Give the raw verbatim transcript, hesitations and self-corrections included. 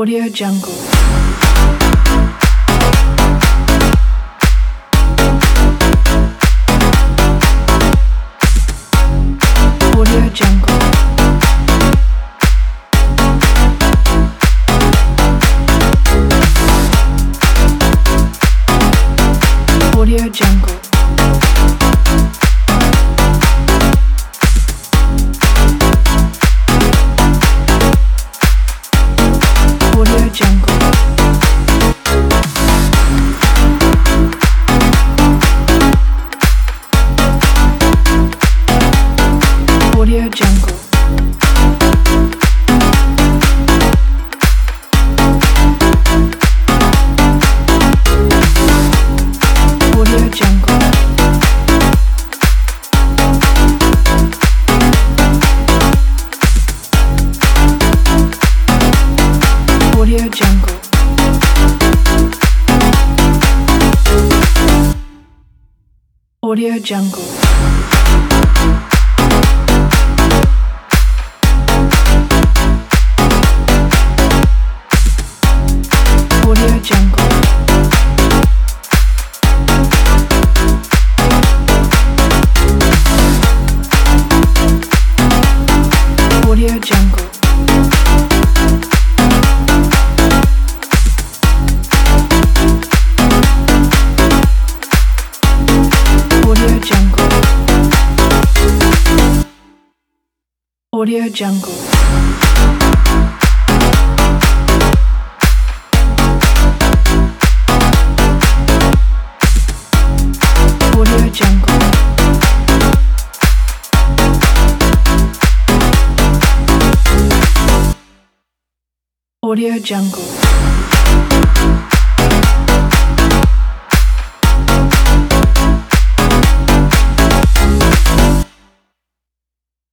Audio Jungle. Audio Jungle. Audio Jungle. Audio Jungle. Audio Jungle. Audio Jungle. Audio Jungle. Audio Jungle. Audio Jungle. Audio Jungle. Audio Jungle. Audio Jungle. Audio Jungle. Audio Jungle.